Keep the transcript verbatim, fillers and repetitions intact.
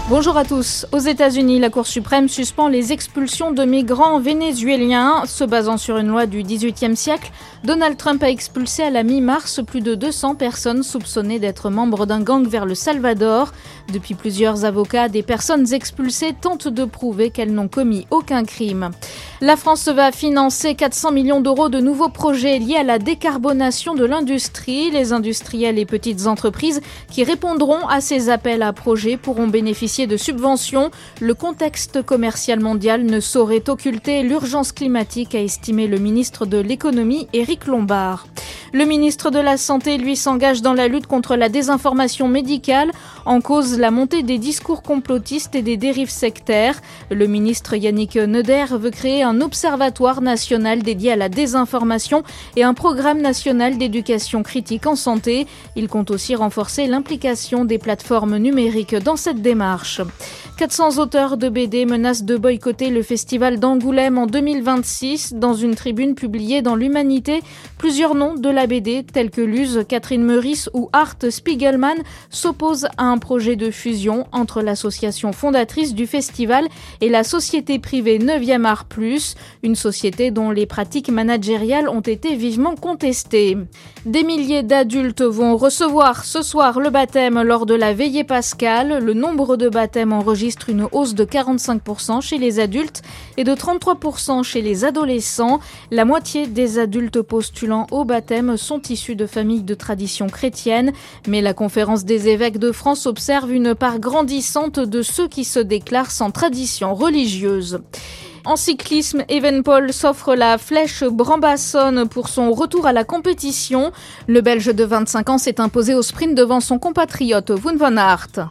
Bonjour à tous. Aux États-Unis, la Cour suprême suspend les expulsions de migrants vénézuéliens. Se basant sur une loi du dix-huitième siècle, Donald Trump a expulsé à la mi-mars plus de deux cents personnes soupçonnées d'être membres d'un gang vers le Salvador. Depuis plusieurs avocats, des personnes expulsées tentent de prouver qu'elles n'ont commis aucun crime. La France va financer quatre cents millions d'euros de nouveaux projets liés à la décarbonation de l'industrie. Les industriels et petites entreprises qui répondront à ces appels à projets pourront bénéficier de subventions. Le contexte commercial mondial ne saurait occulter l'urgence climatique, a estimé le ministre de l'économie Éric Lombard. Le ministre de la Santé, lui, s'engage dans la lutte contre la désinformation médicale. En cause, la montée des discours complotistes et des dérives sectaires. Le ministre Yannick Neuder veut créer un observatoire national dédié à la désinformation et un programme national d'éducation critique en santé. Il compte aussi renforcer l'implication des plateformes numériques dans cette démarche. quatre cents auteurs de B D menacent de boycotter le festival d'Angoulême en deux mille vingt-six. Dans une tribune publiée dans l'Humanité, plusieurs noms de la B D, tels que Luz, Catherine Meurice ou Art Spiegelman, s'opposent à un projet de fusion entre l'association fondatrice du festival et la société privée neuvième Art Plus, une société dont les pratiques managériales ont été vivement contestées. Des milliers d'adultes vont recevoir ce soir le baptême lors de la veillée pascale. Le nombre de baptêmes enregistre une hausse de quarante-cinq pour cent chez les adultes et de trente-trois pour cent chez les adolescents. La moitié des adultes postulant au baptême sont issus de familles de tradition chrétienne, mais la Conférence des évêques de France observe une part grandissante de ceux qui se déclarent sans tradition religieuse. En cyclisme, Evenepoel s'offre la flèche Brambassonne pour son retour à la compétition. Le Belge de vingt-cinq ans s'est imposé au sprint devant son compatriote Wout van Aert.